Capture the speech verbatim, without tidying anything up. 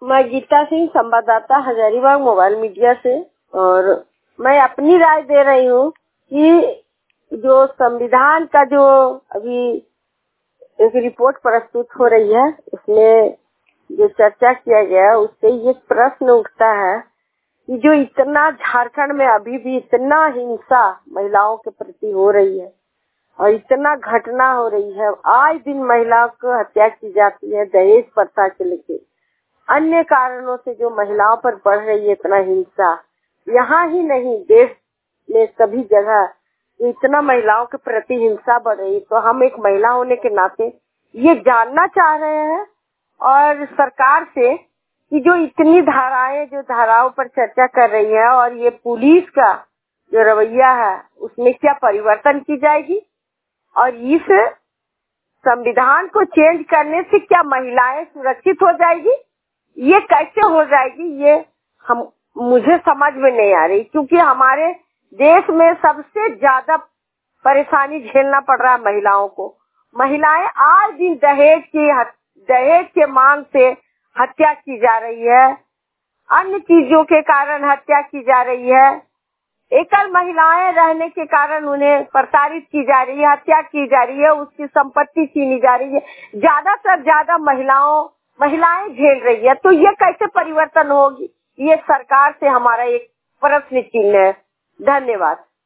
मैं गीता सिंह, संवाददाता, Hazaribagh mobile media से। और मैं अपनी राय दे रही हूँ कि जो संविधान का जो अभी एक रिपोर्ट प्रस्तुत हो रही है, उसमें जो चर्चा किया गया है, उससे ये प्रश्न उठता है कि जो इतना झारखंड में अभी भी इतना हिंसा महिलाओं के प्रति हो रही है और इतना घटना हो रही है, आज दिन महिलाओं को हत्या की जाती है, दहेज प्रथा के लेके अन्य कारणों से जो महिलाओं पर बढ़ रही है इतना हिंसा, यहाँ ही नहीं देश में सभी जगह इतना महिलाओं के प्रति हिंसा बढ़ रही है। तो हम एक महिला होने के नाते ये जानना चाह रहे हैं और सरकार से कि जो इतनी धाराएं जो धाराओं पर चर्चा कर रही है और ये पुलिस का जो रवैया है उसमें क्या परिवर्तन की जाएगी और इस संविधान को चेंज करने से क्या महिलाएं सुरक्षित हो जाएगी, ये कैसे हो जाएगी, ये हम मुझे समझ में नहीं आ रही। क्योंकि हमारे देश में सबसे ज्यादा परेशानी झेलना पड़ रहा है महिलाओं को। महिलाएं आज दिन दहेज की दहेज के मांग से हत्या की जा रही है, अन्य चीजों के कारण हत्या की जा रही है, एकल महिलाएं रहने के कारण उन्हें प्रताड़ित की जा रही है, हत्या की जा रही है, उसकी संपत्ति छीनी जा रही है। ज्यादा से ज्यादा महिलाओं महिलाएं झेल रही है। तो ये कैसे परिवर्तन होगी, ये सरकार से हमारा एक प्रश्न चिन्ह है। धन्यवाद।